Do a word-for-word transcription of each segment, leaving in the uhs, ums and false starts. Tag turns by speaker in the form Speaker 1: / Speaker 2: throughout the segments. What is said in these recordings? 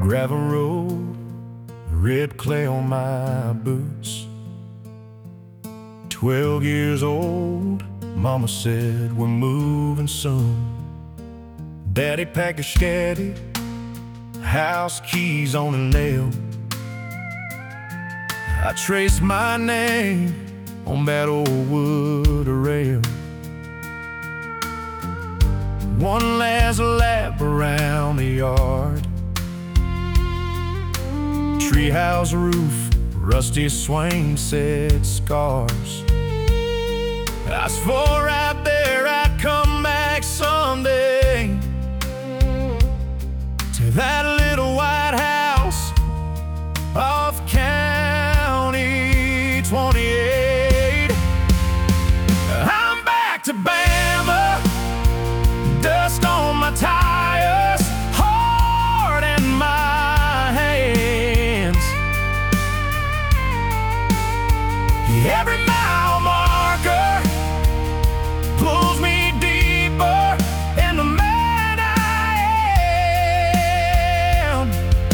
Speaker 1: Gravel road, red clay on my boots. Twelve years old, Mama said we're moving soon. Daddy packed a caddy, house keys on a nail. I traced my name on that old wood rail. One last lap around the yard. Treehouse roof, rusty swing set scars. I swore right there I'd come back someday to that little white house off County twenty-eight. I'm back to Bama, dust on my tires, heart in my hands. Every mile marker pulls me deeper in the man I am.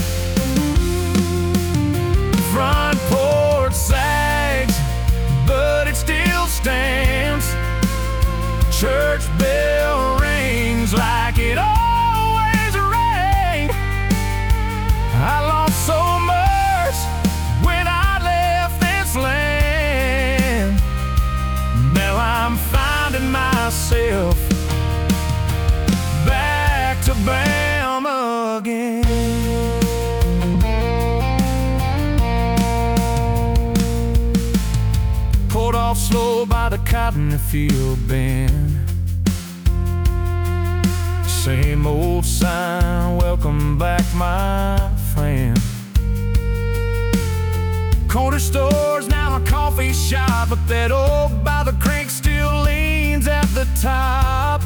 Speaker 1: Front porch sags, but it still stands. Church bell rings like it always rained. I lost so much when I left this land. Now I'm finding myself back to Bama again. Pulled off slow by the cotton field bend. Same old sign, welcome back my friend. Corner store's now a coffee shop, but that old by the creek still leans at the top.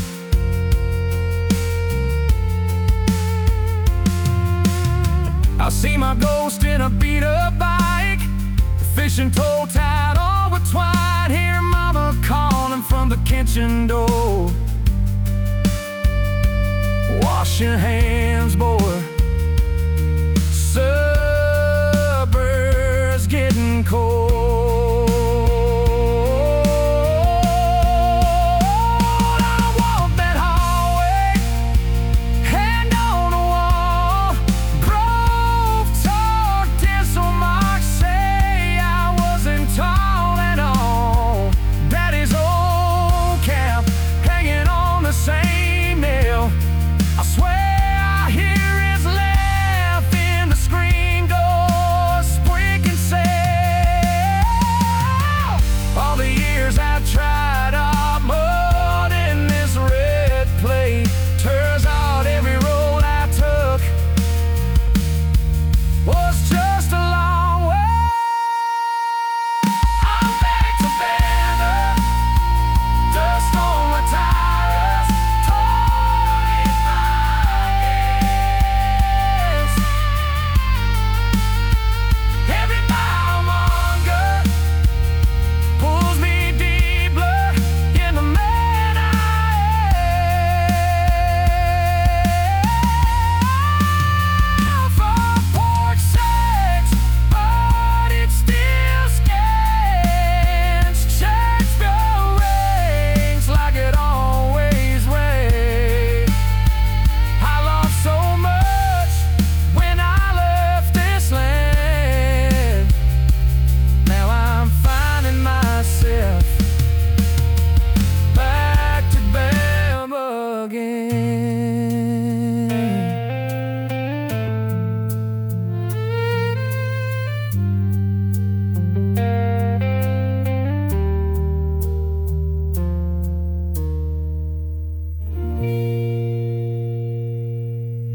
Speaker 1: I see my ghost in a beat-up bike, fishing toe tied all with twine. Hear mama calling from the kitchen door. Wash your hands, boy.